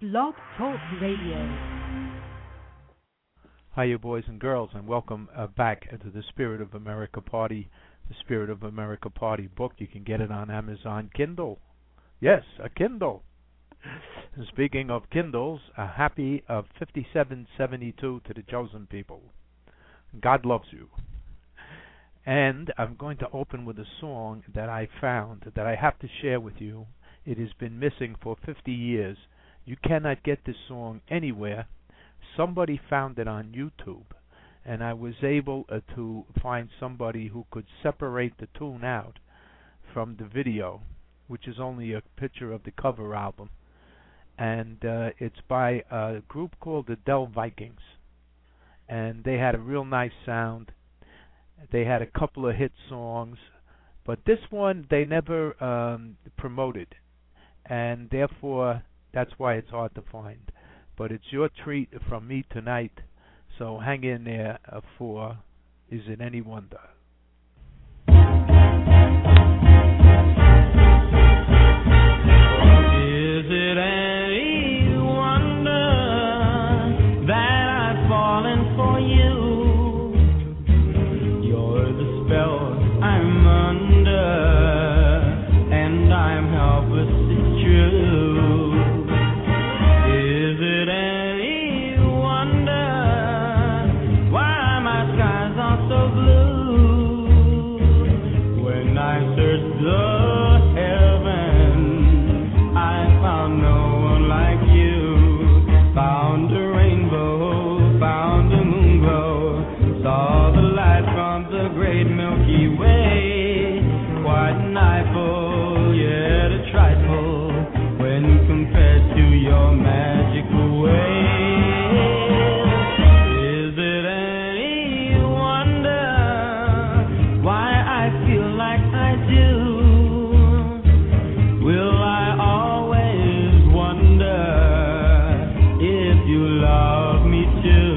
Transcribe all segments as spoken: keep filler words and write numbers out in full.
Blog Talk Radio. Hi, you boys and girls, and welcome uh, back to the Spirit of America Party, the Spirit of America Party book. You can get it on Amazon Kindle. Yes, a Kindle. And speaking of Kindles, a happy uh, fifty-seven seventy-two to the chosen people. God loves you. And I'm going to open with a song that I found that I have to share with you. It has been missing for fifty years. You cannot get this song anywhere. Somebody found it on YouTube, and I was able uh, to find somebody who could separate the tune out from the video, which is only a picture of the cover album. And uh, it's by a group called the Dell Vikings. And they had a real nice sound. They had a couple of hit songs, but this one they never um, promoted, and therefore that's why it's hard to find. But it's your treat from me tonight, so hang in there uh, for Is It Any Wonder? Is it any wonder that I've fallen for you? You're the spell I'm under, and I'm helpless, it's true. Is it any wonder why my skies are so blue? When I search the heaven, I found no one like you. Found a rainbow, found a moon glow, saw the light from the great Milky Way. Quite an eyeful, yet a trifle, when compared to your magical ways. Is it any wonder why I feel like I do? Will I always wonder if you love me too?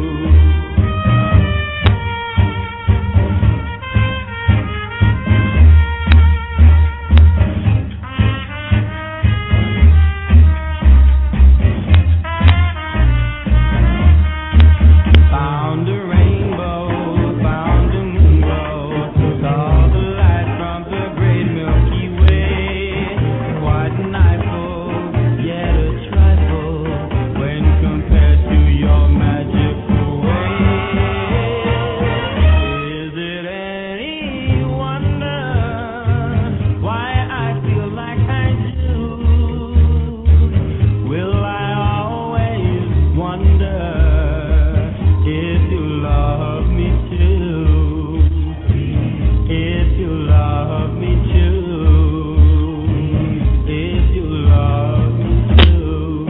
Found a rainbow, found a moon glow, saw the light from the great Milky Way. Quite an eyeful, yet a trifle, when compared to your magical ways. Is it any wonder why I feel like I do? Will I always wonder if you love me too? If you love me too? If you love me too?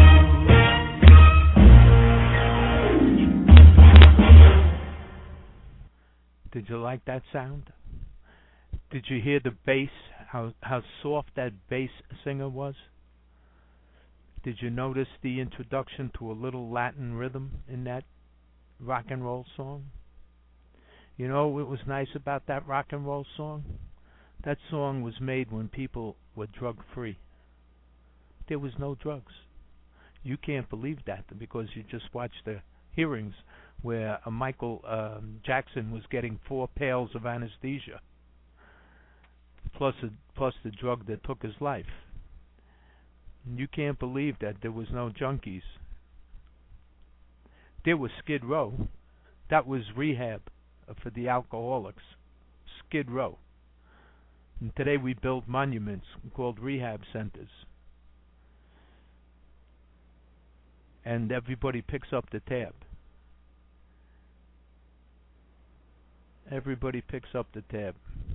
Did you like that sound? Did you hear the bass, how how soft that bass singer was? Did you notice the introduction to a little Latin rhythm in that rock and roll song? You know what was nice about that rock and roll song? That song was made when people were drug free. There was no drugs. You can't believe that because you just watched the hearings where uh, Michael um, Jackson was getting four pails of anesthesia, plus a, plus the drug that took his life. You can't believe that there was no junkies. There was Skid Row. That was rehab for the alcoholics. Skid Row. And today we build monuments called rehab centers. And everybody picks up the tab. Everybody picks up the tab.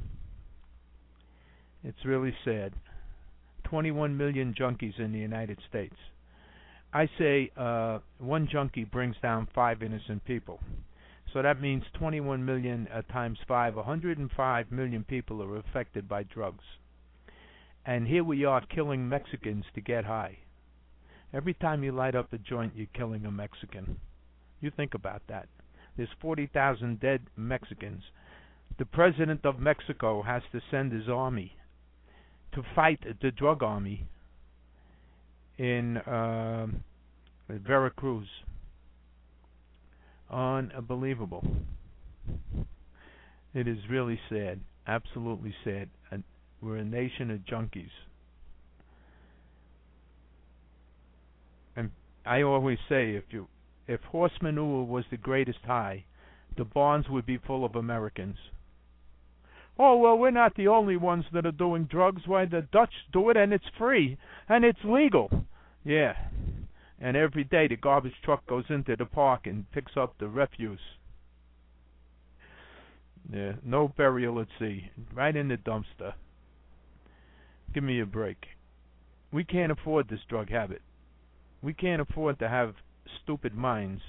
It's really sad. twenty-one million junkies in the United States. I say uh, one junkie brings down five innocent people. So that means twenty-one million uh, times five, one hundred five million people are affected by drugs. And here we are killing Mexicans to get high. Every time you light up a joint, you're killing a Mexican. You think about that. There's forty thousand dead Mexicans. The president of Mexico has to send his army to fight the drug army in uh, Veracruz. Unbelievable. It is really sad, absolutely sad. And we're a nation of junkies. And I always say, if you, if horse manure was the greatest high, the barns would be full of Americans. Oh, well, we're not the only ones that are doing drugs. Why, the Dutch do it, and it's free, and it's legal. Yeah. And every day the garbage truck goes into the park and picks up the refuse. Yeah, no burial at sea. Right in the dumpster. Give me a break. We can't afford this drug habit. We can't afford to have stupid minds.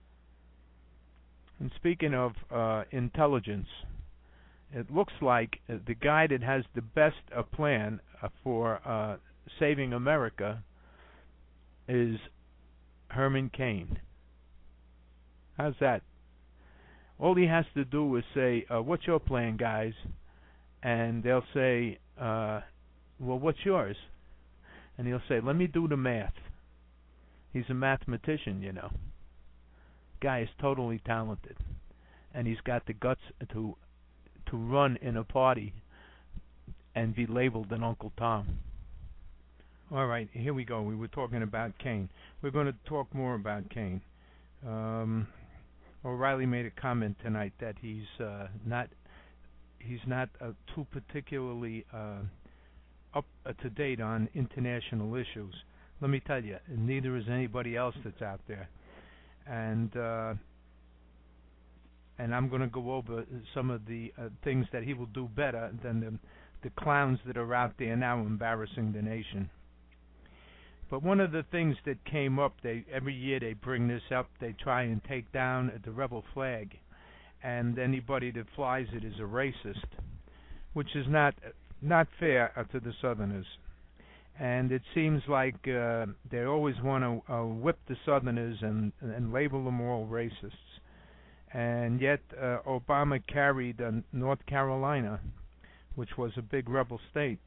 And speaking of uh, intelligence, it looks like uh, the guy that has the best uh, plan uh, for uh, saving America is Herman Cain. How's that? All he has to do is say, uh, what's your plan, guys? And they'll say, uh, well, what's yours? And he'll say, let me do the math. He's a mathematician, you know. Guy is totally talented. And he's got the guts to to run in a party and be labeled an Uncle Tom. All right, here we go. We were talking about Cain. We're going to talk more about Cain. Um, O'Reilly made a comment tonight that he's uh, not he's not uh, too particularly uh, up uh, to date on international issues. Let me tell you, neither is anybody else that's out there. And uh, and I'm going to go over some of the uh, things that he will do better than the the clowns that are out there now embarrassing the nation. But one of the things that came up, they every year they bring this up, they try and take down the rebel flag, and anybody that flies it is a racist, which is not not fair uh, to the Southerners. And it seems like uh, they always want to uh, whip the Southerners and and label them all racists. And yet uh, Obama carried uh, North Carolina, which was a big rebel state.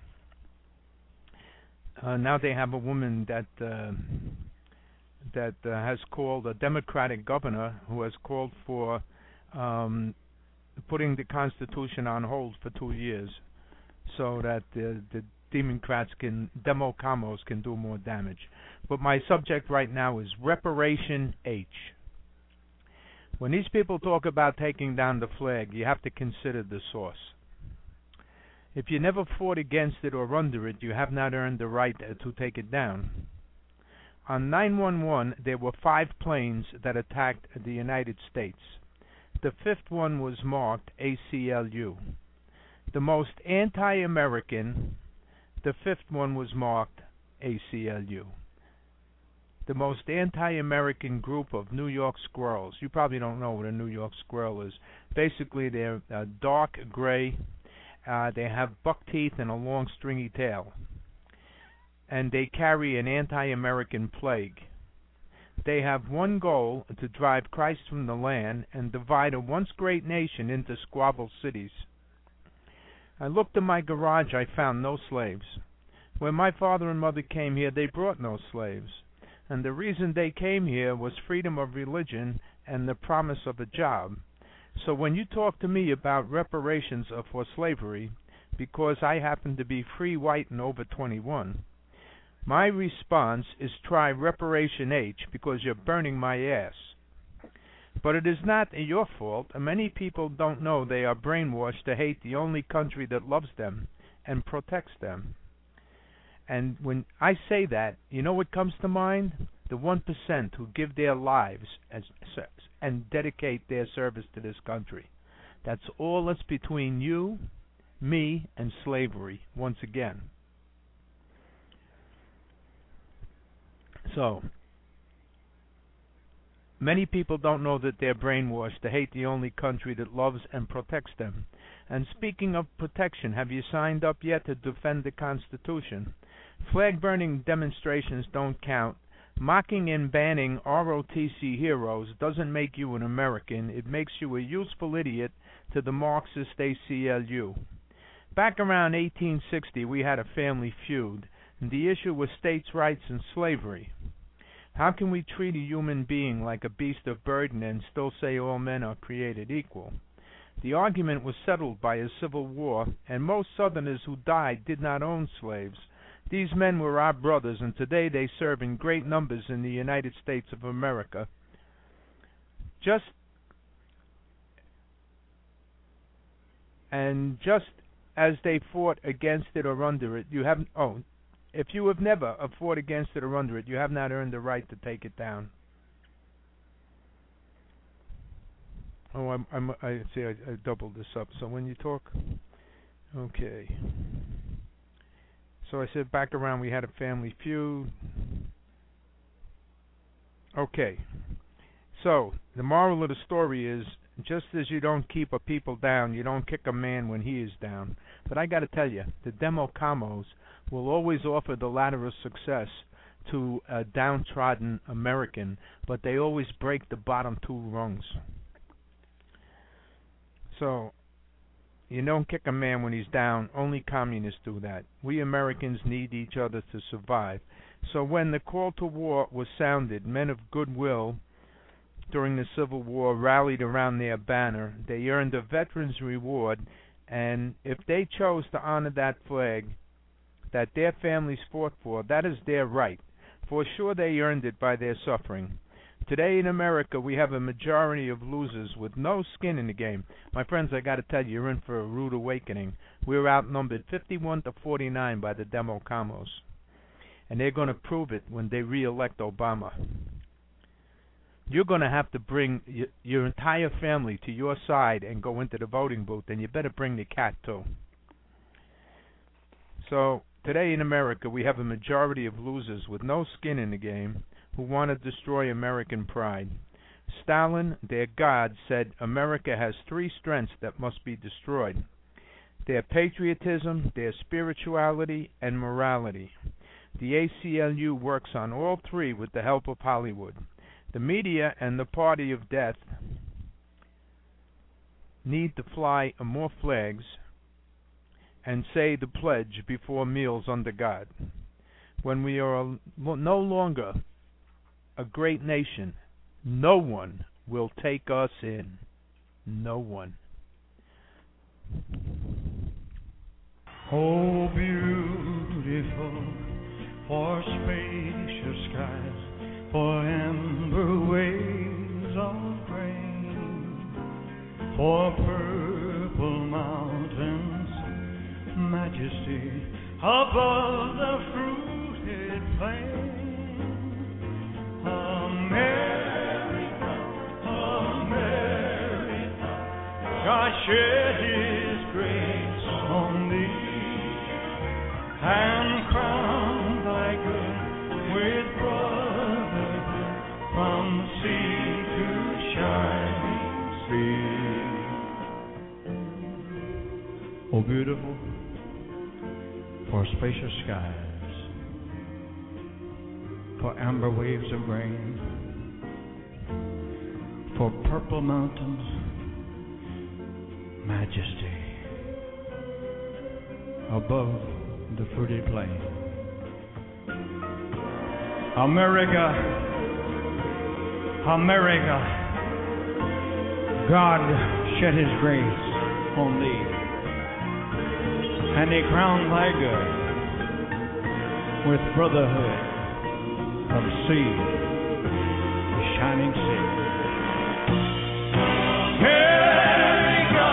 Uh, now they have a woman that uh, that uh, has called a Democratic governor who has called for um, putting the Constitution on hold for two years, so that the, the Democrats can demo commos can do more damage. But my subject right now is Reparation H. When these people talk about taking down the flag, you have to consider the source. If you never fought against it or under it, you have not earned the right to take it down. On nine one one, there were five planes that attacked the United States. The fifth one was marked A C L U. The most anti-American, the fifth one was marked A C L U. The most anti-American group of New York squirrels. You probably don't know what a New York squirrel is. Basically, they're uh, dark gray. Uh, they have buck teeth and a long stringy tail. And they carry an anti-American plague. They have one goal, to drive Christ from the land and divide a once great nation into squabble cities. I looked in my garage, I found no slaves. When my father and mother came here, they brought no slaves. And the reason they came here was freedom of religion and the promise of a job. So when you talk to me about reparations for slavery, because I happen to be free, white, and over twenty-one, my response is try Reparation H, because you're burning my ass. But it is not your fault. Many people don't know they are brainwashed to hate the only country that loves them and protects them. And when I say that, you know what comes to mind? The one percent who give their lives as, and dedicate their service to this country. That's all that's between you, me, and slavery, once again. So, many people don't know that they're brainwashed to hate the only country that loves and protects them. And speaking of protection, have you signed up yet to defend the Constitution? Flag-burning demonstrations don't count. Mocking and banning R O T C heroes doesn't make you an American. It makes you a useful idiot to the Marxist A C L U. Back around eighteen sixty, we had a family feud. The issue was states' rights and slavery. How can we treat a human being like a beast of burden and still say all men are created equal? The argument was settled by a civil war, and most Southerners who died did not own slaves. These men were our brothers, and today they serve in great numbers in the United States of America. Just and just as they fought against it or under it, you have oh, if you have never fought against it or under it, you have not earned the right to take it down. Oh, I'm, I'm, I see. I, I doubled this up. So when you talk, okay. So I said back around. We had a family feud. Okay. So the moral of the story is, just as you don't keep a people down, you don't kick a man when he is down. But I got to tell you, the Democamos will always offer the ladder of success to a downtrodden American, but they always break the bottom two rungs. So, you don't kick a man when he's down. Only communists do that. We Americans need each other to survive. So when the call to war was sounded, men of goodwill during the Civil War rallied around their banner. They earned a veteran's reward, and if they chose to honor that flag that their families fought for, that is their right. For sure they earned it by their suffering. Today in America, we have a majority of losers with no skin in the game. My friends, I got to tell you, you're in for a rude awakening. We're outnumbered fifty-one to forty-nine by the Democamos, and they're going to prove it when they re-elect Obama. You're going to have to bring y- your entire family to your side and go into the voting booth, and you better bring the cat too. So today in America, we have a majority of losers with no skin in the game who want to destroy American pride. Stalin, their god, said America has three strengths that must be destroyed: their patriotism, their spirituality, and morality. The A C L U works on all three with the help of Hollywood. The media and the party of death need to fly more flags and say the pledge before meals under God. When we are no longer a great nation, no one will take us in. No one. Oh, beautiful for spacious skies, for amber waves of grain, for purple mountains, majesty above the fruited plain. America, America, God shed His grace on thee, and crowned thy good with brotherhood from sea to shining sea. Oh, beautiful for spacious skies, for amber waves of grain, for purple mountains, majesty above the fruity plain. America, America, God shed His grace on thee, and He crowned thy good with brotherhood from sea to shining sea. America,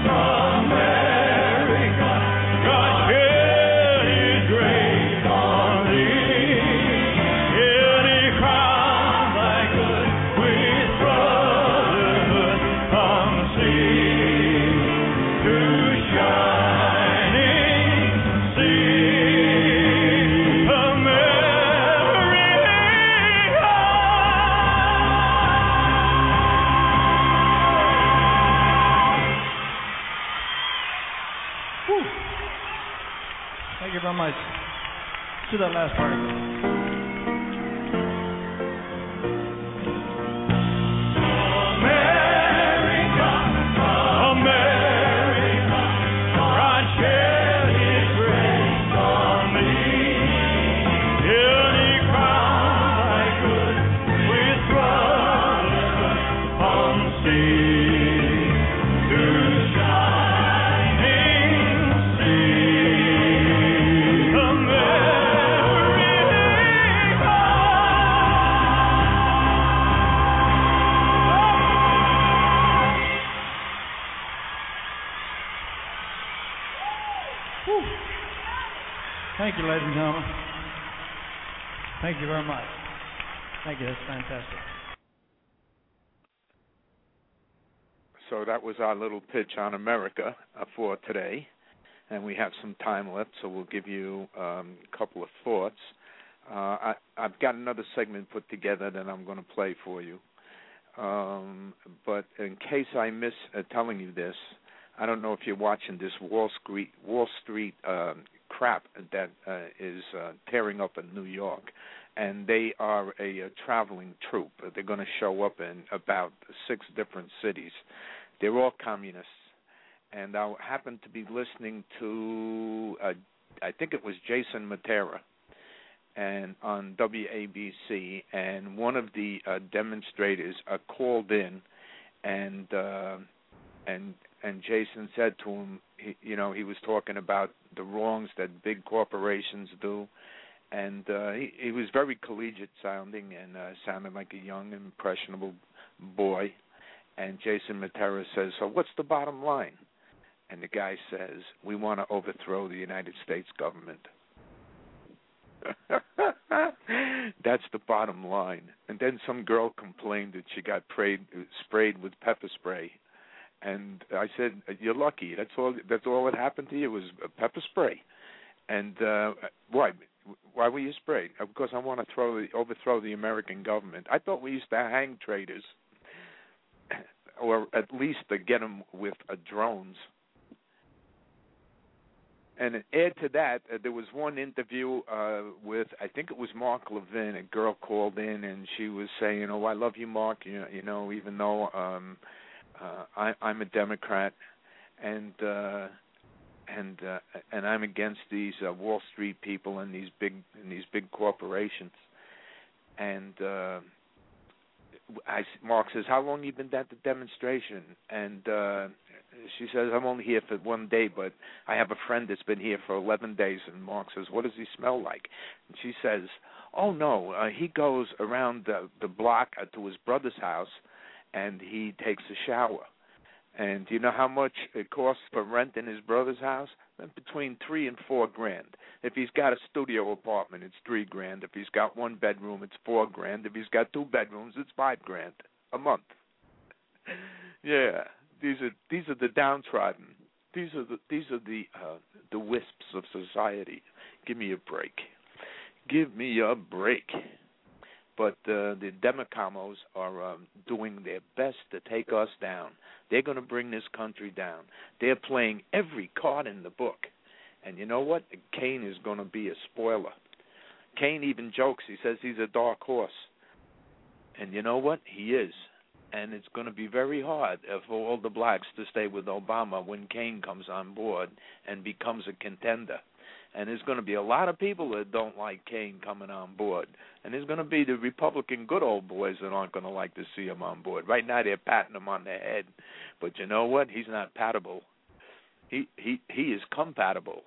America, God shed His grace on thee, and He crowned thy good with brotherhood from sea to shining sea. America. Woo. Thank you very much. To that last part. America, America, God shed His grace on thee, Thank you, ladies and gentlemen. Thank you very much. Thank you. That's fantastic. So that was our little pitch on America uh, for today, and we have some time left, so we'll give you um, a couple of thoughts. Uh, I, I've got another segment put together that I'm going to play for you. Um, but in case I miss uh, telling you this, I don't know if you're watching this Wall Street Wall Street uh, crap that uh, is uh, tearing up in New York, and they are a, a traveling troupe. They're going to show up in about six different cities. They're all communists, and I happened to be listening to, uh, I think it was Jason Matera, and on W A B C, and one of the uh, demonstrators uh, called in, and uh, and and Jason said to him, he, you know, he was talking about the wrongs that big corporations do, and uh, he, he was very collegiate sounding and uh, sounded like a young, impressionable boy. And Jason Matera says, so what's the bottom line? And the guy says, we want to overthrow the United States government. That's the bottom line. And then some girl complained that she got prayed, sprayed with pepper spray. And I said, you're lucky. That's all That's all that happened to you was pepper spray. And uh, why? Why were you sprayed? Because I want to throw the, overthrow the American government. I thought we used to hang traitors, or at least to get them with uh, drones. And add to that, uh, there was one interview uh, with, I think it was Mark Levin. A girl called in, and she was saying, oh, I love you, Mark, you know, you know even though um, uh, I, I'm a Democrat, and uh, and uh, and I'm against these uh, Wall Street people and these big and these big corporations. And uh, I, Mark says, how long you been at the demonstration? And uh, she says, I'm only here for one day, but I have a friend that's been here for eleven days. And Mark says, what does he smell like? And she says, oh, no, uh, he goes around the, the block uh, to his brother's house, and he takes a shower. And do you know how much it costs for rent in his brother's house? Between three and four grand. If he's got a studio apartment, it's three grand. If he's got one bedroom, it's four grand. If he's got two bedrooms, it's five grand a month. Yeah, these are these are the downtrodden. These are the these are the uh, the wisps of society. Give me a break. Give me a break. But uh, the Democamos are um, doing their best to take us down. They're going to bring this country down. They're playing every card in the book. And you know what? Kane is going to be a spoiler. Kane even jokes. He says he's a dark horse. And you know what? He is. And it's going to be very hard for all the blacks to stay with Obama when Kane comes on board and becomes a contender. And there's going to be a lot of people that don't like Kane coming on board. And there's going to be the Republican good old boys that aren't going to like to see him on board. Right now they're patting him on the head. But you know what? He's not patable. He he, he is compatible.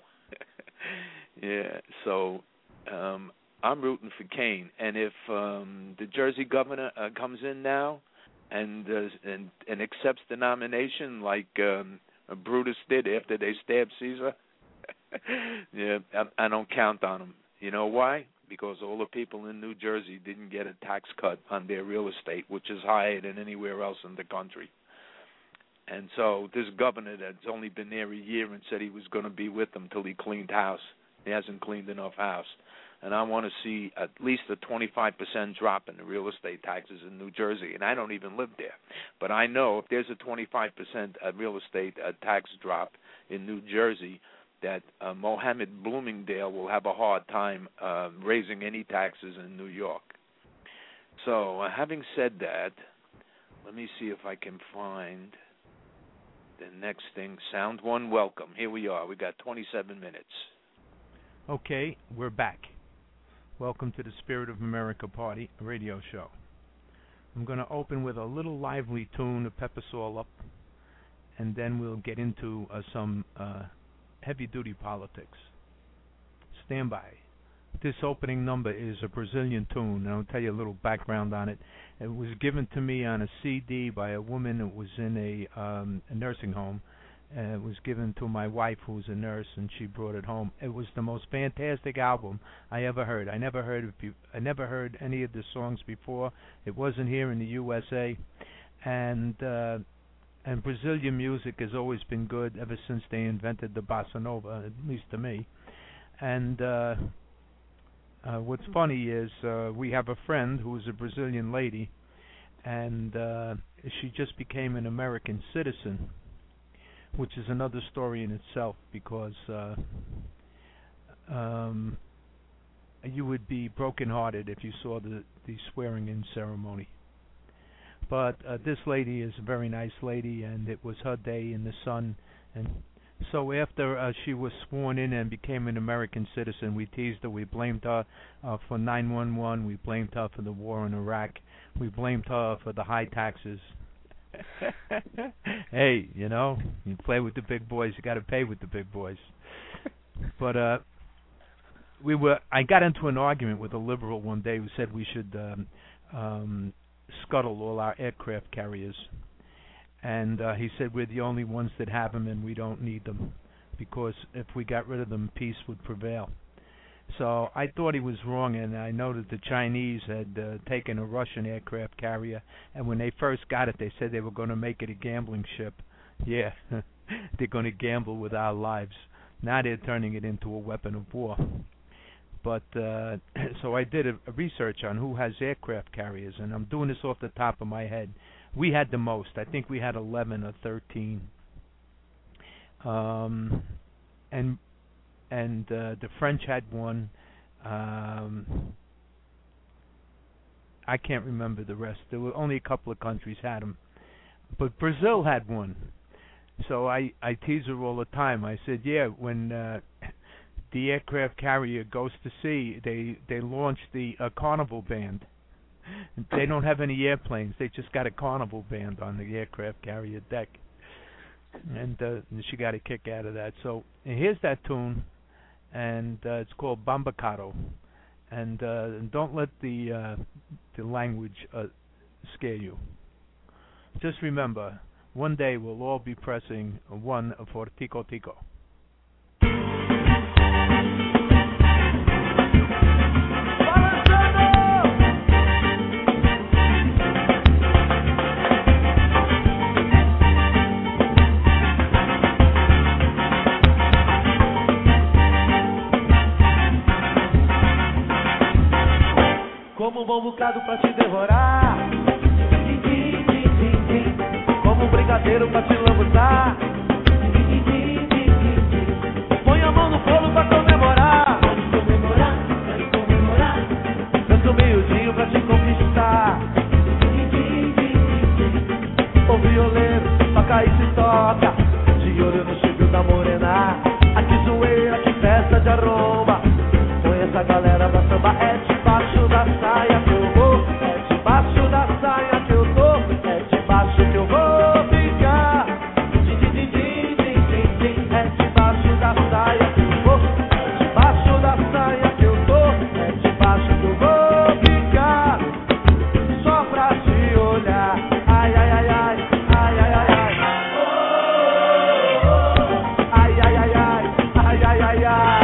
Yeah, so um, I'm rooting for Kane. And if um, the Jersey governor uh, comes in now and, uh, and, and accepts the nomination like um, Brutus did after they stabbed Caesar, yeah, I, I don't count on them. You know why? Because all the people in New Jersey didn't get a tax cut on their real estate, which is higher than anywhere else in the country. And so this governor that's only been there a year and said he was going to be with them till he cleaned house. He hasn't cleaned enough house. And I want to see at least a twenty-five percent drop in the real estate taxes in New Jersey. And I don't even live there. But I know if there's a twenty-five percent real estate tax drop in New Jersey, that uh, Mohammed Bloomingdale will have a hard time uh, raising any taxes in New York. So uh, having said that, let me see if I can find the next thing. Sound one, welcome. Here we are. We got twenty-seven minutes. Okay, we're back. Welcome to the Spirit of America Party radio show. I'm going to open with a little lively tune to pep us all up, and then we'll get into uh, some uh, heavy-duty politics. Stand by. This opening number is a Brazilian tune, and I'll tell you a little background on it. It was given to me on a C D by a woman who was in a, um, a nursing home, Uh, it was given to my wife, who's a nurse, and she brought it home. It was the most fantastic album I ever heard. I never heard of be- I never heard any of the songs before. It wasn't here in the U S A, and uh, and Brazilian music has always been good ever since they invented the bossa nova, at least to me. And uh, uh, what's funny is uh, we have a friend who is a Brazilian lady, and uh, she just became an American citizen, which is another story in itself, because uh, um, you would be brokenhearted if you saw the, the swearing-in ceremony. But uh, this lady is a very nice lady, and it was her day in the sun. And so after uh, she was sworn in and became an American citizen, we teased her. We blamed her uh, for nine one one. We blamed her for the war in Iraq. We blamed her for the high taxes. Hey, you know, you play with the big boys, you got to pay with the big boys. But uh, we were. I got into an argument with a liberal one day who said we should um, um, scuttle all our aircraft carriers, and uh, he said we're the only ones that have them and we don't need them, because if we got rid of them, peace would prevail. So I thought he was wrong, and I know that the Chinese had uh, taken a Russian aircraft carrier, and when they first got it, they said they were going to make it a gambling ship. Yeah, they're going to gamble with our lives. Now they're turning it into a weapon of war. But uh, so I did a, a research on who has aircraft carriers, and I'm doing this off the top of my head. We had the most. I think we had eleven or thirteen. Um, and and uh, the French had one. Um, I can't remember the rest. There were only a couple of countries had them. But Brazil had one. So I, I tease her all the time. I said, yeah, when uh, the aircraft carrier goes to sea, they, they launch the uh, Carnival Band. They don't have any airplanes. They just got a Carnival Band on the aircraft carrier deck. And, uh, and she got a kick out of that. So here's that tune, and uh, it's called Bambacado. And uh, don't let the uh, the language uh, scare you. Just remember, one day we'll all be pressing one for Tico Tico. Como um bom bocado pra te devorar, como um brigadeiro pra te lambuzar. Põe a mão no fogo pra comemorar, comemorar, comemorar. Canto meio-dia pra te conquistar. O violeiro toca e se toca, de olho no chifre da morena. Aqui zoeira, que festa de aroma. Põe essa galera pra samba, é debaixo da saia que eu vou, é debaixo da saia que eu tô, é debaixo que eu vou ficar. Din, din, din, din, din, din, din. É debaixo da saia que eu vou, é debaixo da saia que eu tô, é debaixo que eu vou ficar. Só pra te olhar, ai, ai, ai, ai, ai, ai, ai, ai. Ai, ai, ai, ai, ai, ai, ai, ai.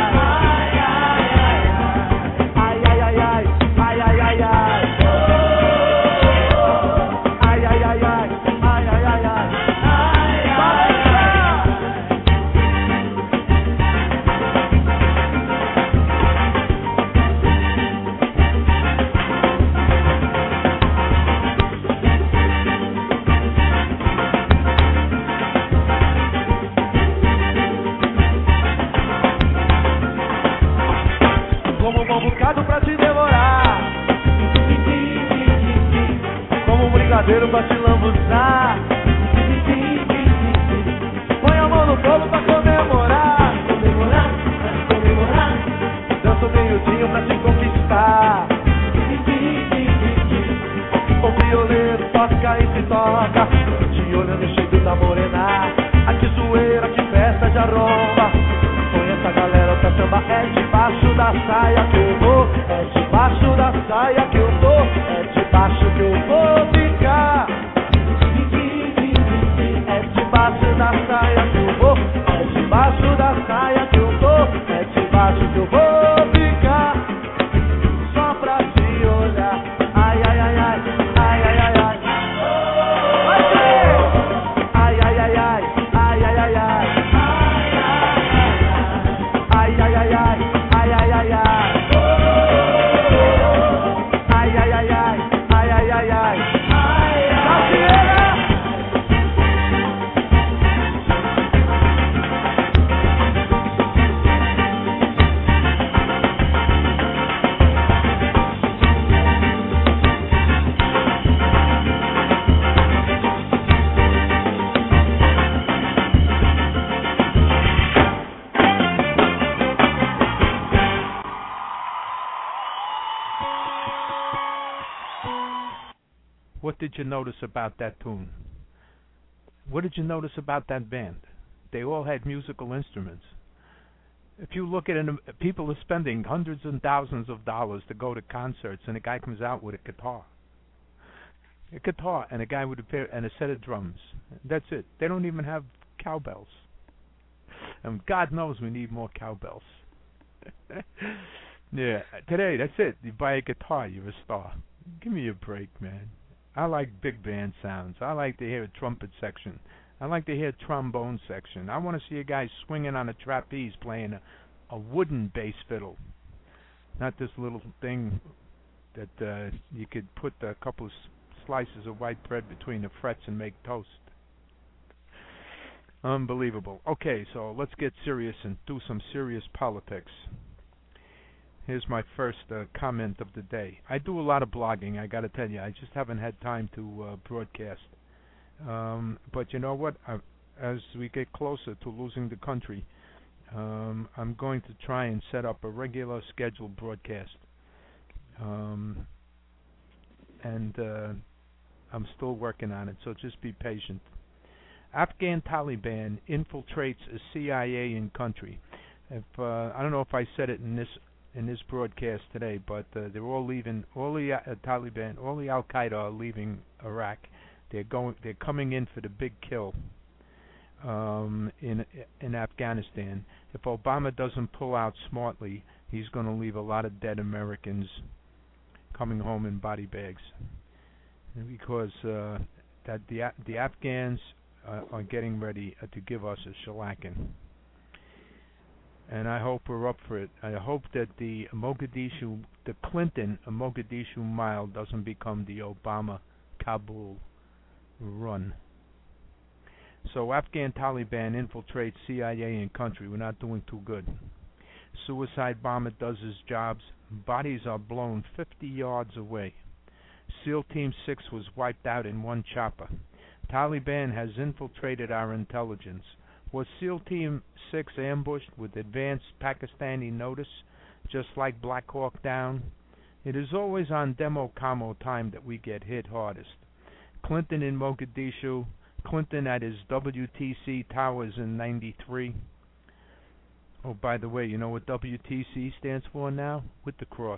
Pra te devorar, como um brigadeiro pra te lambuzar. Põe a mão no fogo pra comemorar, comemorar, comemorar. Dança o meio-dia pra te conquistar. O violeiro toca e se toca, de olho no cheiro da morena. Aqui zoeira, que festa de aroma. Põe essa galera pra samba, é debaixo da saia que eu vou, é debaixo da saia que eu tô, é debaixo que eu vou ficar. É debaixo da saia que eu vou. What did you notice about that tune? What did you notice about that band? They all had musical instruments. If you look at it, people are spending hundreds and thousands of dollars to go to concerts, and a guy comes out with a guitar. A guitar and a guy with a pair and a set of drums. That's it. They don't even have cowbells. And God knows we need more cowbells. Yeah, today, that's it. You buy a guitar, you're a star. Give me a break, man. I like big band sounds. I like to hear a trumpet section. I like to hear a trombone section. I want to see a guy swinging on a trapeze playing a, a wooden bass fiddle. Not this little thing that uh, you could put a couple of slices of white bread between the frets and make toast. Unbelievable. Okay, so let's get serious and do some serious politics. Here's my first uh, comment of the day. I do a lot of blogging, I got to tell you. I just haven't had time to uh, broadcast. Um, but you know what? I, as we get closer to losing the country, um, I'm going to try and set up a regular scheduled broadcast. Um, and uh, I'm still working on it, so just be patient. Afghan Taliban infiltrates a C I A in country. If uh, I don't know if I said it in this in this broadcast today, but uh, they're all leaving. All the uh, Taliban, all the Al Qaeda are leaving Iraq. They're going. They're coming in for the big kill um, in in Afghanistan. If Obama doesn't pull out smartly, he's going to leave a lot of dead Americans coming home in body bags, because uh, that the the Afghans uh, are getting ready uh, to give us a shellacking. And I hope we're up for it. I hope that the Mogadishu, the Clinton Mogadishu mile doesn't become the Obama Kabul run. So Afghan Taliban infiltrates C I A in country. We're not doing too good. Suicide bomber does his jobs. Bodies are blown fifty yards away. SEAL Team six was wiped out in one chopper. Taliban has infiltrated our intelligence. Was SEAL Team six ambushed with advanced Pakistani notice, just like Black Hawk Down? It is always on demo camo time that we get hit hardest. Clinton in Mogadishu, Clinton at his W T C towers in ninety-three. Oh, by the way, you know what W T C stands for now? With the cross.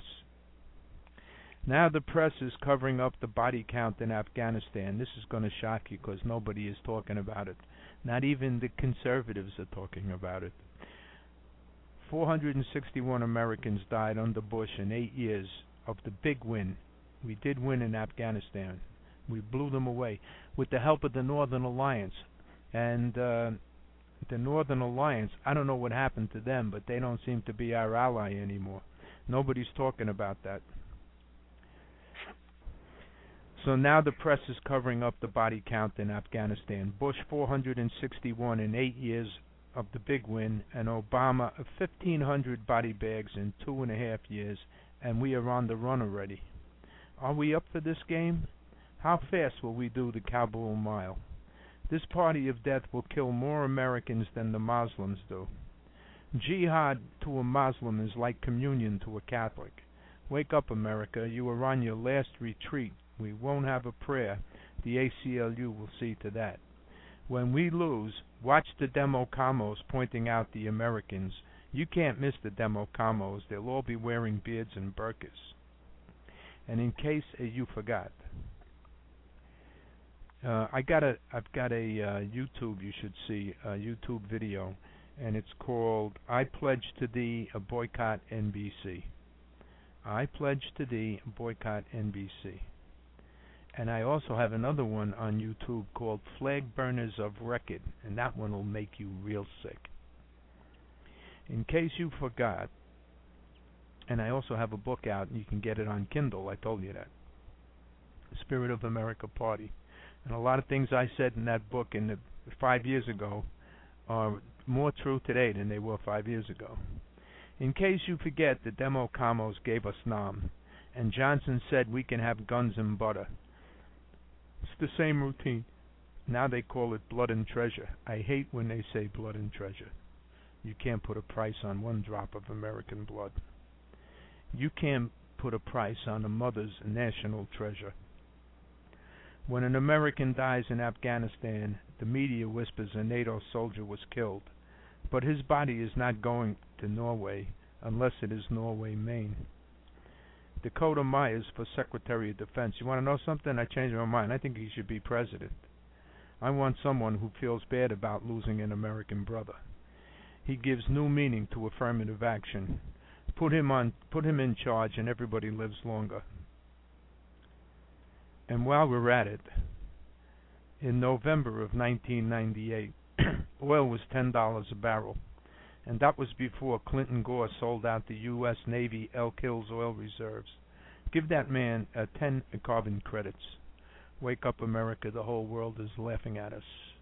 Now the press is covering up the body count in Afghanistan. This is going to shock you because nobody is talking about it. Not even the conservatives are talking about it. four hundred sixty-one Americans died under Bush in eight years of the big win. We did win in Afghanistan. We blew them away with the help of the Northern Alliance. And uh, the Northern Alliance, I don't know what happened to them, but they don't seem to be our ally anymore. Nobody's talking about that. So now the press is covering up the body count in Afghanistan. Bush four hundred sixty-one in eight years of the big win, and Obama fifteen hundred body bags in two and a half years, and we are on the run already. Are we up for this game? How fast will we do the Kabul mile? This party of death will kill more Americans than the Muslims do. Jihad to a Muslim is like communion to a Catholic. Wake up, America. You are on your last retreat. We won't have a prayer. The A C L U will see to that. When we lose, watch the demo camos pointing out the Americans. You can't miss the demo camos. They'll all be wearing beards and burqas. And in case uh, you forgot, uh, I got a, I've got a uh, YouTube you should see, a YouTube video, and it's called I Pledge to Thee, a Boycott N B C. I Pledge to Thee, Boycott N B C. And I also have another one on YouTube called Flag Burners of Record, and that one will make you real sick. In case you forgot, and I also have a book out, and you can get it on Kindle, I told you that. Spirit of America Party. And a lot of things I said in that book in the, five years ago are more true today than they were five years ago. In case you forget, the demo camos gave us Nam, and Johnson said we can have guns and butter. It's the same routine. Now they call it blood and treasure. I hate when they say blood and treasure. You can't put a price on one drop of American blood. You can't put a price on a mother's national treasure. When an American dies in Afghanistan, the media whispers a NATO soldier was killed, but his body is not going to Norway unless it is Norway, Maine. Dakota Myers for Secretary of Defense. You want to know something? I changed my mind. I think he should be president. I want someone who feels bad about losing an American brother. He gives new meaning to affirmative action. Put him on, put him in charge, and everybody lives longer. And while we're at it, in November of nineteen ninety-eight, oil was ten dollars a barrel, and that was before Clinton Gore sold out the U S Navy Elk Hills oil reserves. Give that man uh, ten carbon credits. Wake up, America. The whole world is laughing at us.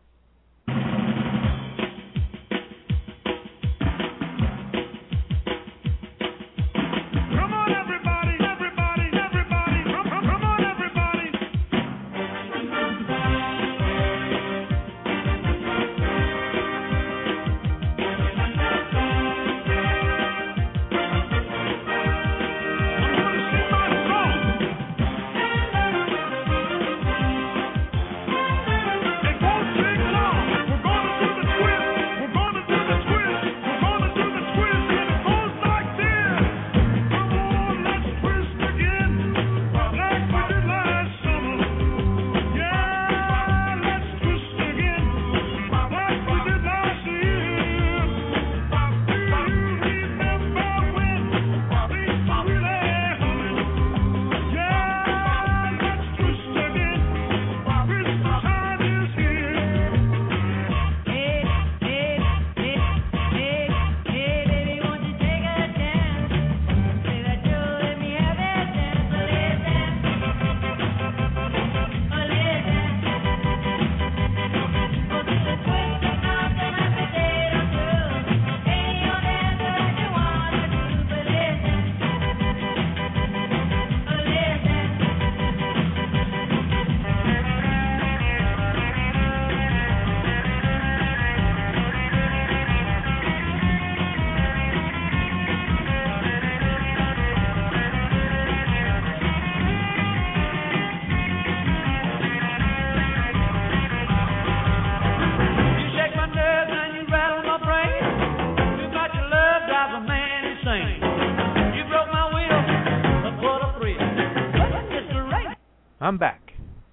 I'm back.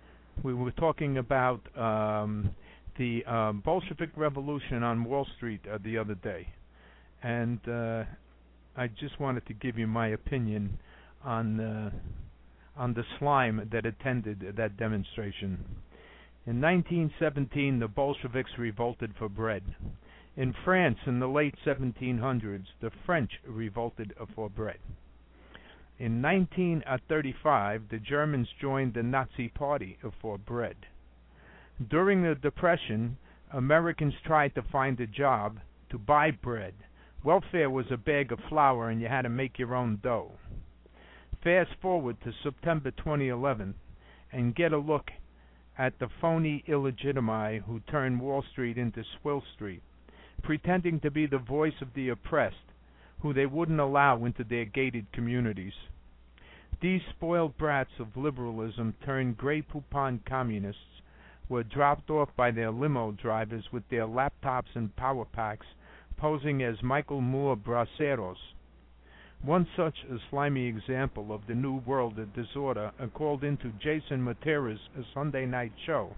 We were talking about um, the um, Bolshevik Revolution on Wall Street uh, the other day, and uh, I just wanted to give you my opinion on uh, on the slime that attended that demonstration. In nineteen seventeen, the Bolsheviks revolted for bread. In France, in the late seventeen hundreds, the French revolted for bread. In nineteen thirty-five, the Germans joined the Nazi Party for bread. During the Depression, Americans tried to find a job to buy bread. Welfare was a bag of flour and you had to make your own dough. Fast forward to September twenty eleven and get a look at the phony illegitimi who turned Wall Street into Swill Street, pretending to be the voice of the oppressed, who they wouldn't allow into their gated communities. These spoiled brats of liberalism turned Grey Poupon communists were dropped off by their limo drivers with their laptops and power packs, posing as Michael Moore braceros. One such a slimy example of the new world of disorder uh, called into Jason Matera's uh, Sunday night show,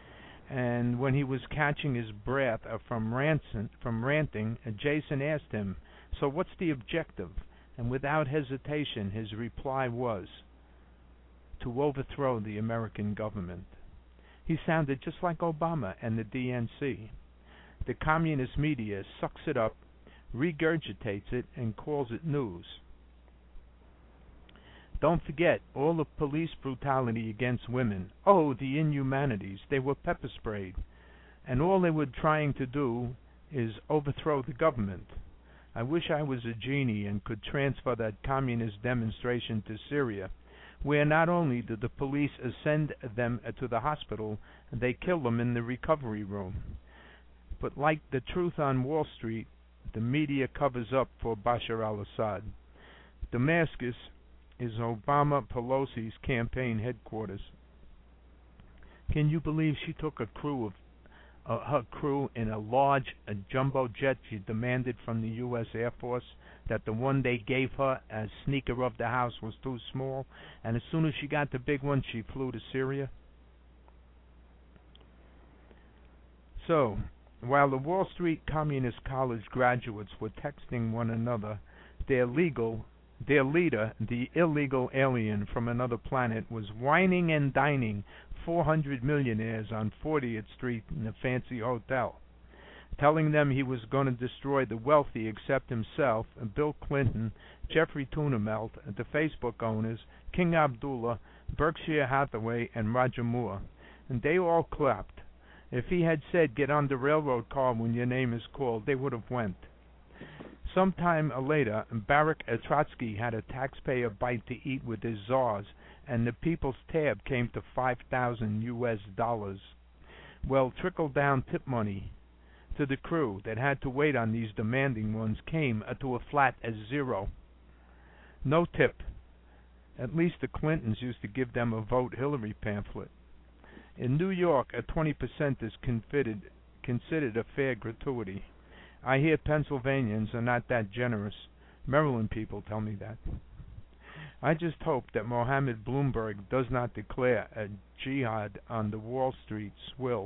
and when he was catching his breath uh, from, ranting, from ranting, uh, Jason asked him, "So what's the objective?" And without hesitation, his reply was, "To overthrow the American government." He sounded just like Obama and the D N C. The communist media sucks it up, regurgitates it, and calls it news. Don't forget all the police brutality against women. Oh, the inhumanities. They were pepper sprayed. And all they were trying to do is overthrow the government. I wish I was a genie and could transfer that communist demonstration to Syria, where not only did the police send them to the hospital, they kill them in the recovery room. But like the truth on Wall Street, the media covers up for Bashar al-Assad. Damascus is Obama Pelosi's campaign headquarters. Can you believe she took a crew of uh, her crew in a large a jumbo jet she demanded from the U S Air Force, that the one they gave her as sneaker of the house was too small, and as soon as she got the big one, she flew to Syria? So, while the Wall Street Communist College graduates were texting one another, their legal, their leader, the illegal alien from another planet, was whining and dining four hundred millionaires on fortieth Street in a fancy hotel, telling them he was going to destroy the wealthy except himself, and Bill Clinton, Jeffrey Tunamelt, the Facebook owners, King Abdullah, Berkshire Hathaway, and Roger Moore. And they all clapped. If he had said, "Get on the railroad car when your name is called," they would have went. Sometime later, Barak Trotsky had a taxpayer bite to eat with his czars, and the People's tab came to five thousand U S dollars. Well, trickle-down tip money to the crew that had to wait on these demanding ones came to a flat as zero. No tip. At least the Clintons used to give them a Vote Hillary pamphlet. In New York, a twenty percent is considered, considered a fair gratuity. I hear Pennsylvanians are not that generous. Maryland people tell me that. I just hope that Mohammed Bloomberg does not declare a jihad on the Wall Street swill.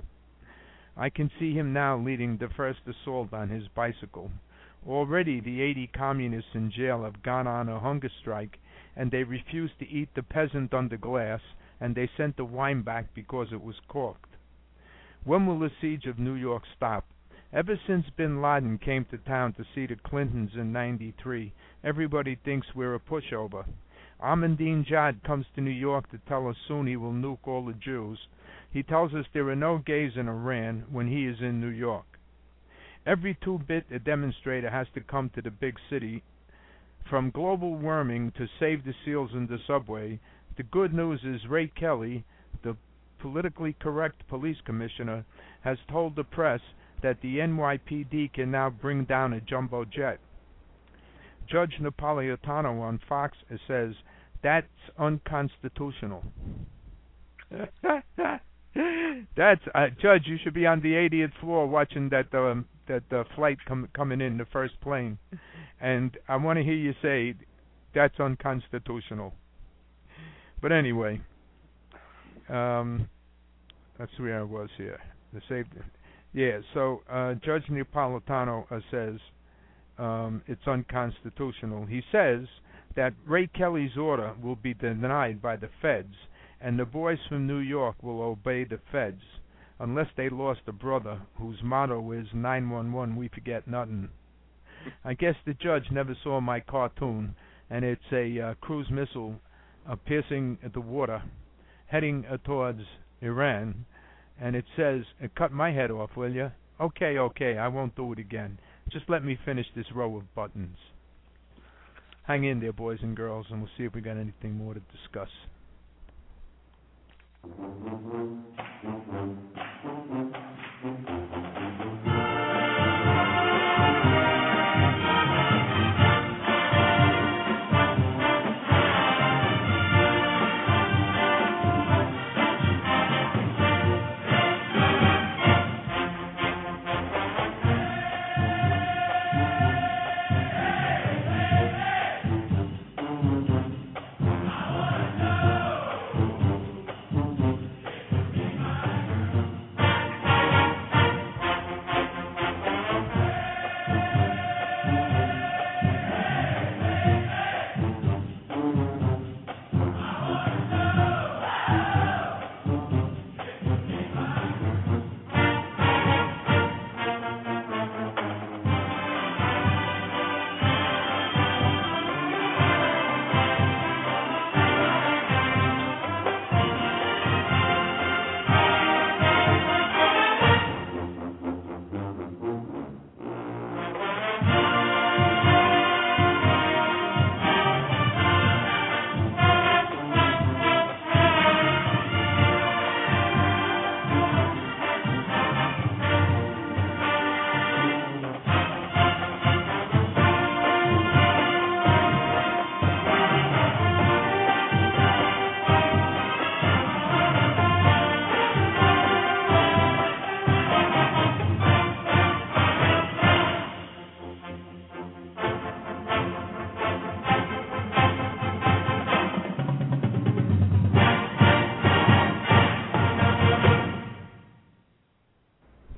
I can see him now leading the first assault on his bicycle. Already the eighty communists in jail have gone on a hunger strike, and they refuse to eat the peasant under glass, and they sent the wine back because it was corked. When will the siege of New York stop? Ever since Bin Laden came to town to see the Clintons in ninety-three, everybody thinks we're a pushover. Ahmadinejad comes to New York to tell us soon he will nuke all the Jews. He tells us there are no gays in Iran when he is in New York. Every two-bit demonstrator has to come to the big city. From global warming to save the seals in the subway, the good news is Ray Kelly, the politically correct police commissioner, has told the press that the N Y P D can now bring down a jumbo jet. Judge Napolitano on Fox says that's unconstitutional. That's uh, Judge, you should be on the eightieth floor watching that um, that uh, flight com- coming in, the first plane, and I want to hear you say that's unconstitutional. But anyway, um, that's where I was here. The safety. Yeah, so uh, Judge Napolitano uh, says um, it's unconstitutional. He says that Ray Kelly's order will be denied by the feds, and the boys from New York will obey the feds, unless they lost a brother whose motto is nine one one, we forget nothing. I guess the judge never saw my cartoon, and it's a uh, cruise missile uh, piercing the water, heading uh, towards Iran, and it says, cut my head off, will you? Okay, okay, I won't do it again. Just let me finish this row of buttons. Hang in there, boys and girls, and we'll see if we got anything more to discuss.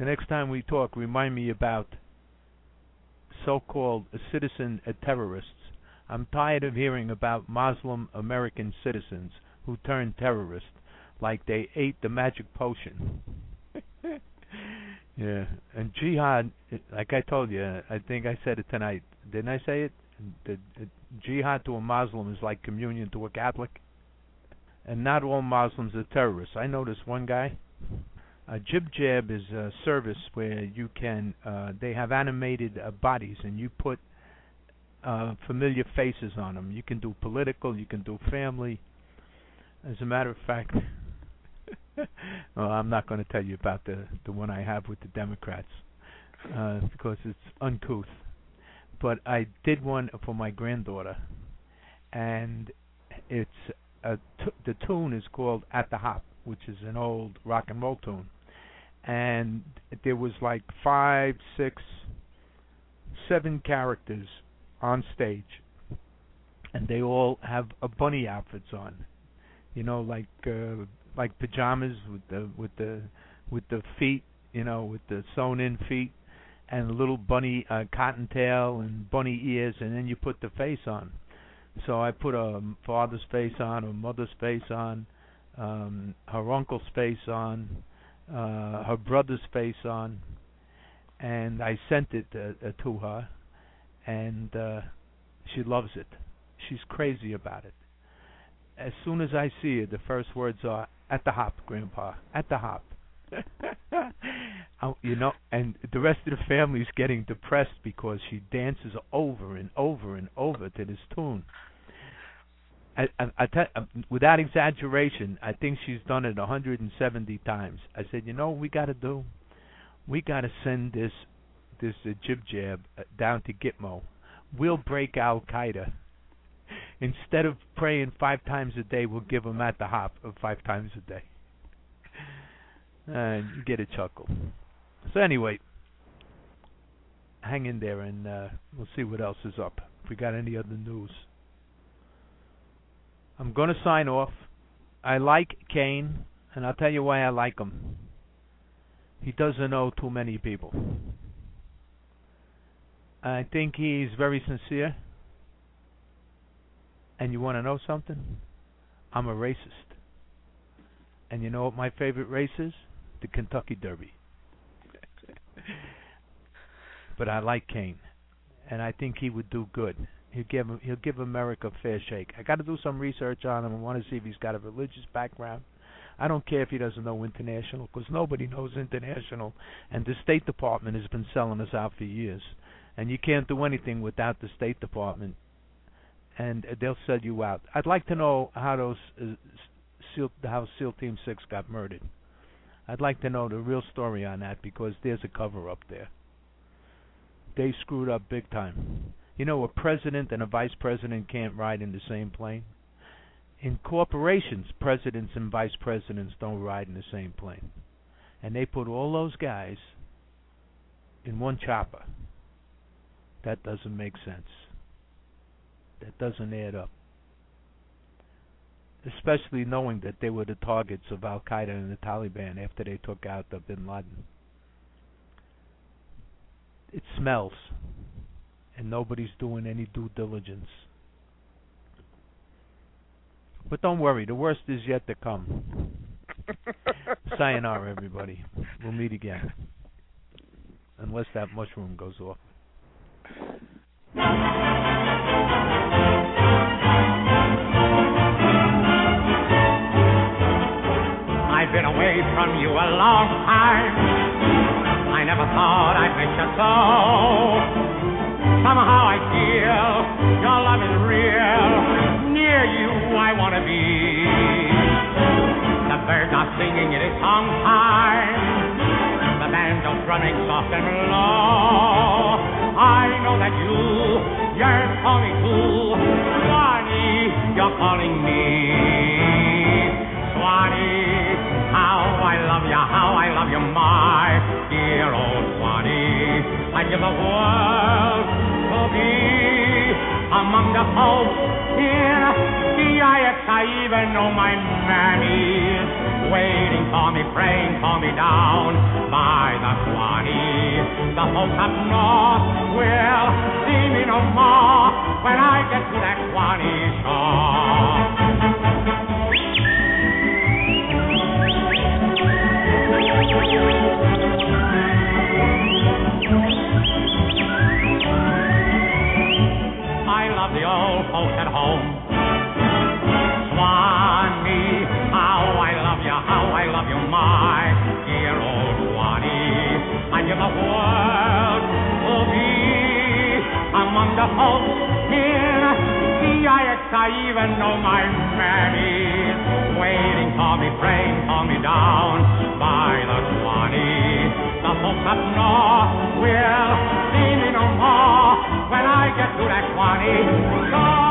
next time we talk, remind me about so-called citizen terrorists. I'm tired of hearing about Muslim American citizens who turned terrorists like they ate the magic potion. Yeah, and jihad, like I told you, I think I said it tonight. Didn't I say it? The, the jihad to a Muslim is like communion to a Catholic. And not all Muslims are terrorists. I know this one guy. A Jib Jab is a service where you can, uh, they have animated uh, bodies, and you put uh, familiar faces on them. You can do political, you can do family. As a matter of fact, well, I'm not going to tell you about the, the one I have with the Democrats uh, because it's uncouth. But I did one for my granddaughter, and it's a t- the tune is called At the Hop, which is an old rock and roll tune. And there was like five, six, seven characters on stage, and they all have a bunny outfits on, you know, like uh, like pajamas with the with the with the feet, you know, with the sewn-in feet, and a little bunny uh, cottontail and bunny ears, and then you put the face on. So I put a father's face on, a mother's face on, um, her uncle's face on, uh, her brother's face on, and I sent it uh, uh, to her, and uh, she loves it. She's crazy about it. As soon as I see it, the first words are, "At the hop, Grandpa, at the hop." You know, and the rest of the family is getting depressed because she dances over and over and over to this tune. I, I, I tell, without exaggeration, I think she's done it one hundred seventy times. I said, you know what we got to do? We got to send this this uh, Jib Jab uh, down to Gitmo. We'll break Al Qaeda. Instead of praying five times a day, we'll give them at the hop of five times a day. And you get a chuckle. So anyway, hang in there, and uh, we'll see what else is up. If we got any other news. I'm going to sign off. I like Kane, and I'll tell you why I like him. He doesn't know too many people. I think he's very sincere. And you want to know something? I'm a racist. And you know what my favorite race is? The Kentucky Derby. But I like Kane, and I think he would do good. He'll give he'll give America a fair shake. I got to do some research on him. I want to see if he's got a religious background. I don't care if he doesn't know international, because nobody knows international, and the State Department has been selling us out for years. And you can't do anything without the State Department, and they'll sell you out. I'd like to know how those uh, SEAL, how SEAL Team Six got murdered. I'd like to know the real story on that, because there's a cover-up there. They screwed up big time. You know, a president and a vice president can't ride in the same plane. In corporations, presidents and vice presidents don't ride in the same plane. And they put all those guys in one chopper. That doesn't make sense. That doesn't add up. Especially knowing that they were the targets of Al Qaeda and the Taliban after they took out the Bin Laden. It smells, and nobody's doing any due diligence. But don't worry, the worst is yet to come. Sayonara, everybody. We'll meet again. Unless that mushroom goes off. I've been away from you a long time. I never thought I'd miss you so. Somehow I feel your love is real. Near you I want to be. The birds are singing, it is song time. The banjo's drumming soft and low. I know that you, you're calling too. Swanee, you're calling me. Swanee, how I love you, how I love you, my dear old Swanee. I'd give the world to be among the folks in the I X. I even know my mammy's waiting for me, praying for me down by the Swanee. The folks up north will see me no more when I get to that Swanee shore. I love the old folks at home. Swanee, how I love you, how I love you, my dear old Swanee. I give the world to be among the folks in the I X. I even know my mammies waiting for me, praying for me down by the Swanee. The folks up north will see me no more when I get to that Swanee shore.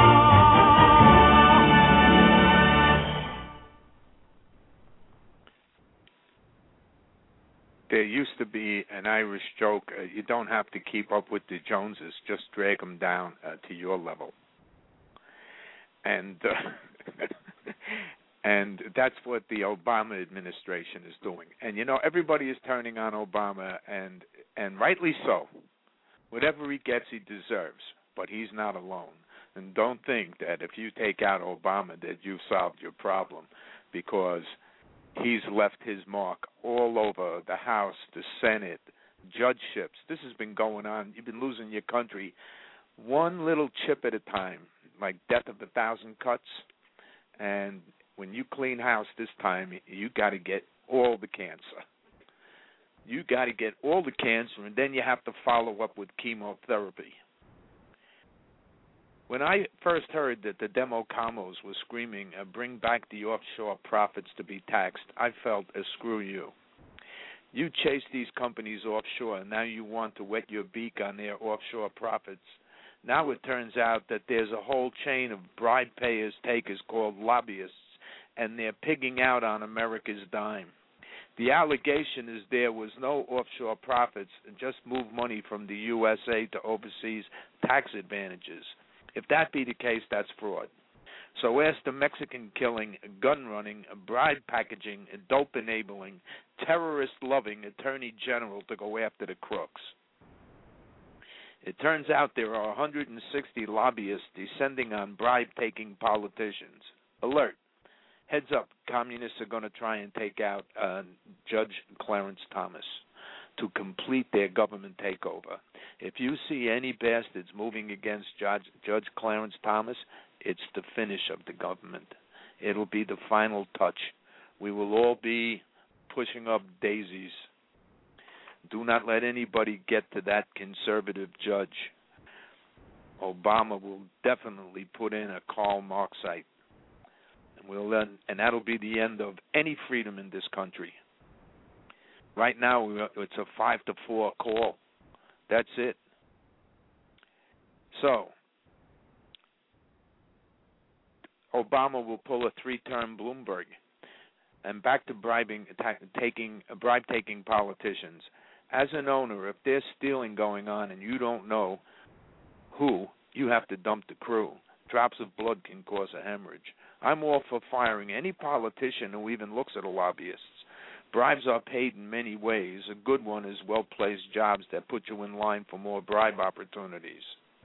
There used to be an Irish joke, uh, you don't have to keep up with the Joneses, just drag them down uh, to your level. And uh, and that's what the Obama administration is doing. And, you know, everybody is turning on Obama, and and rightly so. Whatever he gets, he deserves, but he's not alone. And don't think that if you take out Obama that you've solved your problem, because he's left his mark all over the House, the Senate, judgeships. This has been going on. You've been losing your country one little chip at a time, like death of a thousand cuts. And when you clean house this time, you got to get all the cancer. You got to get all the cancer, and then you have to follow up with chemotherapy. When I first heard that the Democamos were screaming, uh, bring back the offshore profits to be taxed, I felt, uh, screw you. You chase these companies offshore, and now you want to wet your beak on their offshore profits. Now it turns out that there's a whole chain of bribe payers, takers called lobbyists, and they're pigging out on America's dime. The allegation is there was no offshore profits, just move money from the U S A to overseas tax advantages. If that be the case, that's fraud. So ask the Mexican-killing, gun-running, bribe-packaging, dope-enabling, terrorist-loving Attorney General to go after the crooks. It turns out there are one hundred sixty lobbyists descending on bribe-taking politicians. Alert. Heads up, communists are going to try and take out uh, Judge Clarence Thomas to complete their government takeover. If you see any bastards moving against Judge, Judge Clarence Thomas, it's the finish of the government. It'll be the final touch. We will all be pushing up daisies. Do not let anybody get to that conservative judge. Obama will definitely put in a Karl Marxite. And we'll then, and that'll be the end of any freedom in this country. Right now, it's a five to four call. That's it. So, Obama will pull a three-term Bloomberg. And back to bribing, taking, bribe-taking politicians. As an owner, if there's stealing going on and you don't know who, you have to dump the crew. Drops of blood can cause a hemorrhage. I'm all for firing any politician who even looks at a lobbyist. Bribes are paid in many ways. A good one is well-placed jobs that put you in line for more bribe opportunities.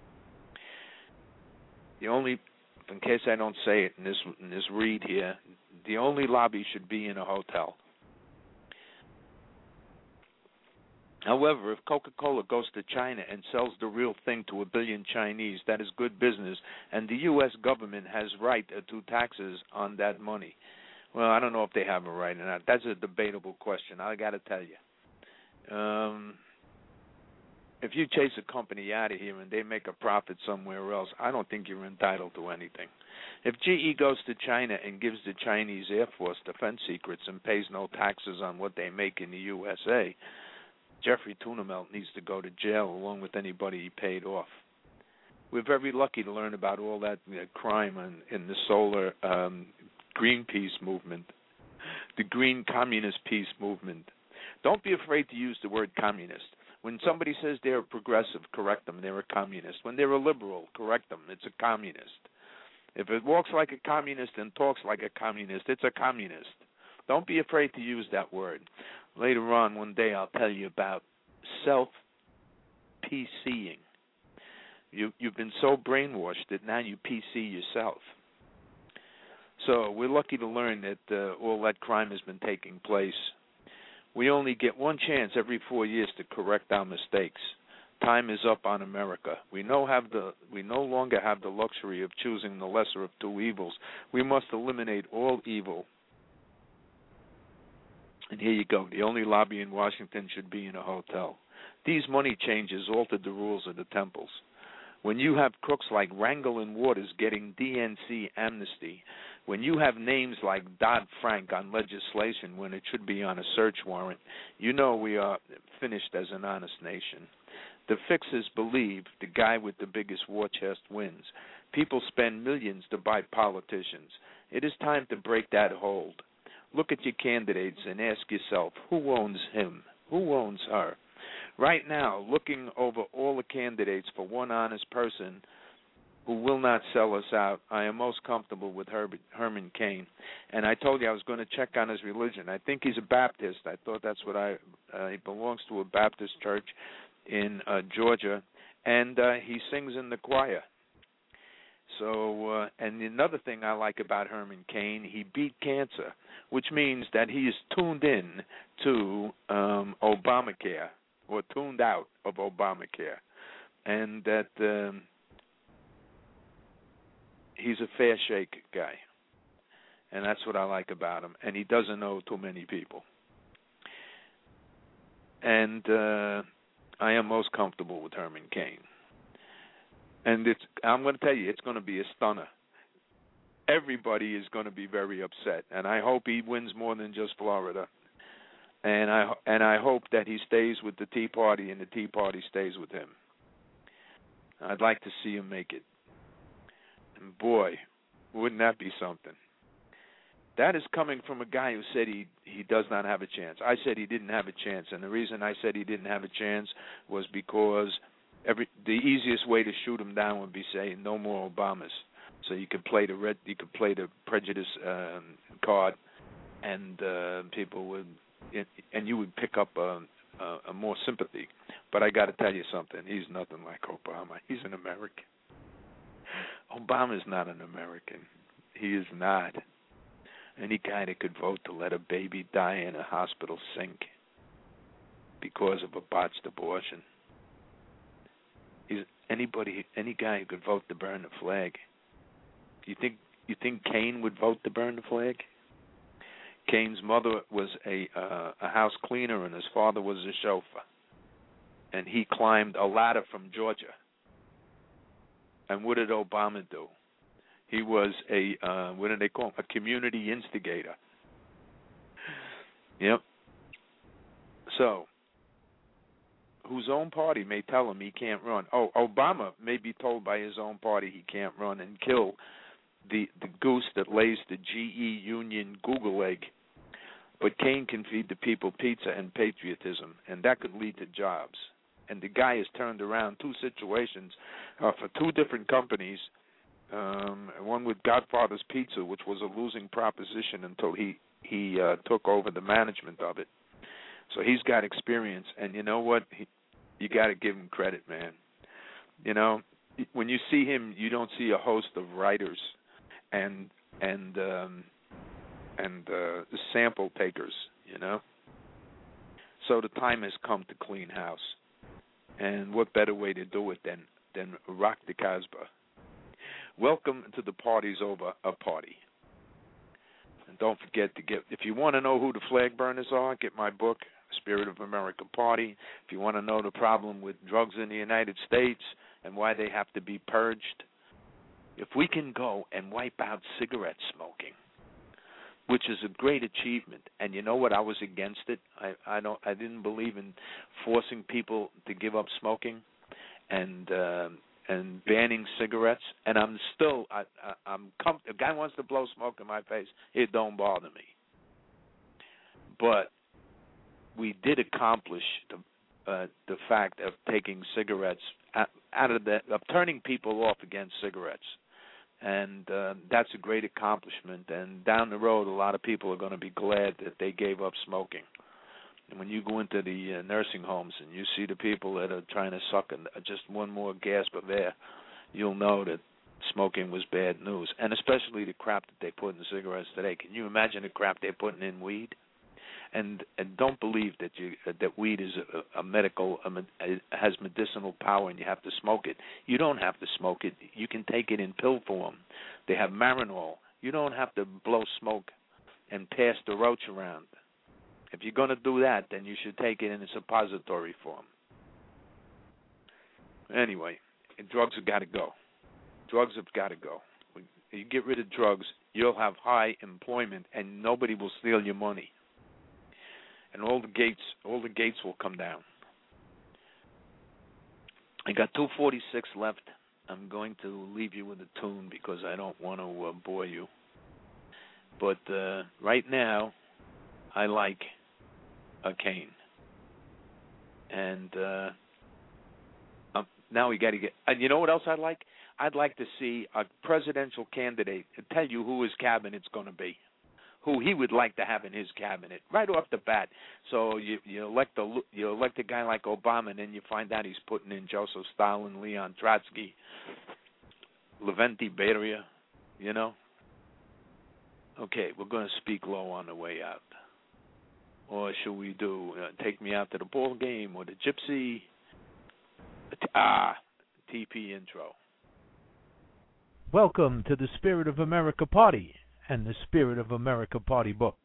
The only, in case I don't say it in this in this read here, the only lobby should be in a hotel. However, if Coca-Cola goes to China and sells the real thing to a billion Chinese, that is good business, and the U S government has right to taxes on that money. Well, I don't know if they have a right or not. That's a debatable question. I got to tell you. Um, if you chase a company out of here and they make a profit somewhere else, I don't think you're entitled to anything. If G E goes to China and gives the Chinese Air Force defense secrets and pays no taxes on what they make in the U S A, Jeffrey Tunamelt needs to go to jail along with anybody he paid off. We're very lucky to learn about all that you know, crime in, in the solar um, Greenpeace movement, the Green Communist Peace movement. Don't be afraid to use the word communist. When somebody says they're a progressive, correct them, they're a communist. When they're a liberal, correct them, it's a communist. If it walks like a communist and talks like a communist, it's a communist. Don't be afraid to use that word. Later on, one day, I'll tell you about self-PCing. You, you've been so brainwashed that now you P C yourself. So we're lucky to learn that uh, all that crime has been taking place. We only get one chance every four years to correct our mistakes. Time is up on America. We no have the we no longer have the luxury of choosing the lesser of two evils. We must eliminate all evil. And here you go. The only lobby in Washington should be in a hotel. These money changes altered the rules of the temples. When you have crooks like Rangel and Waters getting D N C amnesty, when you have names like Dodd-Frank on legislation when it should be on a search warrant, you know we are finished as an honest nation. The fixers believe the guy with the biggest war chest wins. People spend millions to buy politicians. It is time to break that hold. Look at your candidates and ask yourself, who owns him? Who owns her? Right now, looking over all the candidates for one honest person who will not sell us out, I am most comfortable with Herbert, Herman Cain. And I told you I was going to check on his religion. I think he's a Baptist. I thought that's what I, uh, he belongs to a Baptist church in uh, Georgia, and uh, he sings in the choir. So, uh, and another thing I like about Herman Cain, he beat cancer, which means that he is tuned in to um, Obamacare, or tuned out of Obamacare, and that um, he's a fair shake guy, and that's what I like about him, and he doesn't know too many people. And uh, I am most comfortable with Herman Cain. And it's, I'm going to tell you, it's going to be a stunner. Everybody is going to be very upset, and I hope he wins more than just Florida. And I and I hope that he stays with the Tea Party and the Tea Party stays with him. I'd like to see him make it. And boy, wouldn't that be something? That is coming from a guy who said he, he does not have a chance. I said he didn't have a chance, and the reason I said he didn't have a chance was because every the easiest way to shoot him down would be saying no more Obamas. So you could play the red, you could play the prejudice um, card, and uh, people would, and you would pick up a, a, a more sympathy. But I got to tell you something. He's nothing like Obama. He's an American. Obama's not an American. He is not. Any guy that could vote to let a baby die in a hospital sink because of a botched abortion. He's anybody, any guy who could vote to burn the flag. Do you think you think Cain would vote to burn the flag? Cain's mother was a uh, a house cleaner and his father was a chauffeur, and he climbed a ladder from Georgia. And what did Obama do? He was a uh, what do they call him? A community instigator. Yep. So, whose own party may tell him he can't run. Oh, Obama may be told by his own party he can't run and kill the the goose that lays the G E Union Google egg. But Cain can feed the people pizza and patriotism, and that could lead to jobs. And the guy has turned around two situations uh, for two different companies. Um, one with Godfather's Pizza, which was a losing proposition until he he uh, took over the management of it. So he's got experience, and you know what? He, you got to give him credit, man. You know, when you see him, you don't see a host of writers and and um, and uh, sample takers. You know, so the time has come to clean house, and what better way to do it than than rock the Casbah? Welcome to the Party's Over a Party. And don't forget to get, if you want to know who the flag burners are, get my book, Spirit of America Party. If you want to know the problem with drugs in the United States and why they have to be purged, if we can go and wipe out cigarette smoking, which is a great achievement, and you know what, I was against it. I, I don't, I didn't believe in forcing people to give up smoking, and uh, and banning cigarettes, and I'm still, I, I, I'm com- if a guy wants to blow smoke in my face, it don't bother me. But we did accomplish the, uh, the fact of taking cigarettes out, out of the, of turning people off against cigarettes. And uh, that's a great accomplishment. And down the road, a lot of people are going to be glad that they gave up smoking. And when you go into the uh, nursing homes and you see the people that are trying to suck in, uh, just one more gasp of air, you'll know that smoking was bad news. And especially the crap that they put in cigarettes today. Can you imagine the crap they're putting in weed? And and don't believe that you uh, that weed is a, a medical a, a, has medicinal power and you have to smoke it. You don't have to smoke it. You can take it in pill form. They have Marinol. You don't have to blow smoke and pass the roach around. If you're going to do that, then you should take it in a suppository form. Anyway, drugs have got to go. Drugs have got to go. When you get rid of drugs, you'll have high employment and nobody will steal your money. And all the gates, all the gates will come down. I got two forty-six left. I'm going to leave you with a tune because I don't want to uh, bore you. But uh, right now, I like a cane. And uh, um, now we got to get. And you know what else I'd like? I'd like to see a presidential candidate to tell you who his cabinet's going to be, who he would like to have in his cabinet right off the bat. So you you elect a you elect a guy like Obama, and then you find out he's putting in Joseph Stalin, Leon Trotsky, Leventi Beria, you know. Okay, we're going to speak low on the way out, or should we do uh, Take Me Out to the Ball Game or the Gypsy? Ah, T P intro. Welcome to the Spirit of America Party and the Spirit of America Party book.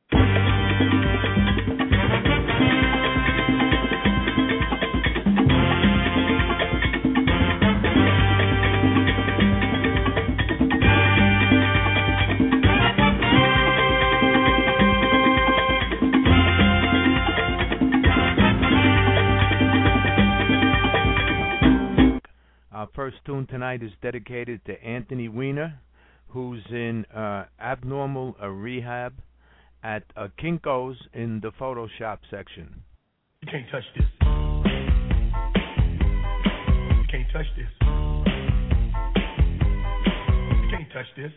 Our first tune tonight is dedicated to Anthony Weiner, who's in uh, abnormal uh, rehab at uh, Kinko's in the Photoshop section. You can't touch this. You can't touch this. You can't touch this.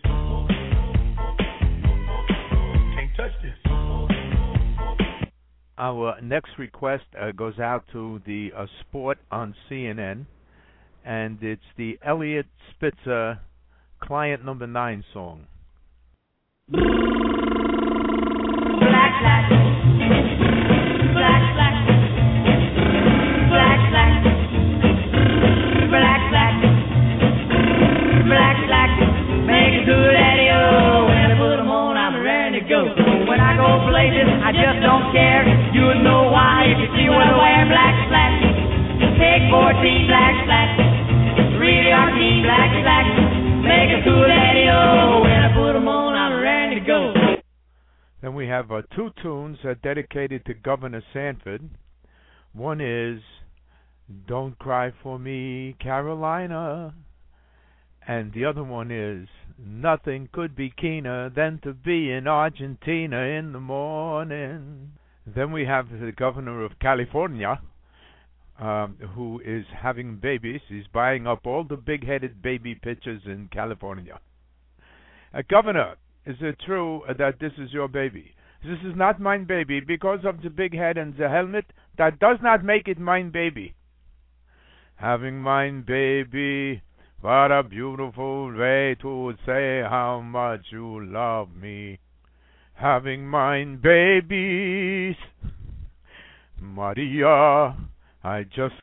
You can't touch this. Our next request uh, goes out to the uh, sport on C N N, and it's the Elliot Spitzer Client Number Nine song. Black, black, black, black, black, black, black, black, black, black, make it do daddy-o. When I put them on, I'm ready to go. When I go places, I just don't care. You would know why if you see what I wear. Black, black, take fourteen, black, black, really R T, black, black. Make a cool daddy-o. When I put them on, I'm ready to go. Then we have uh, two tunes uh, dedicated to Governor Sanford. One is Don't Cry for Me, Carolina. And the other one is Nothing Could Be Keener Than to Be in Argentina in the morning. Then we have the Governor of California, Um, who is having babies. He's buying up all the big-headed baby pictures in California. Uh, Governor, is it true uh, that this is your baby? This is not mine baby. Because of the big head and the helmet, that does not make it mine baby. Having mine baby, what a beautiful way to say how much you love me. Having mine babies, Maria, I just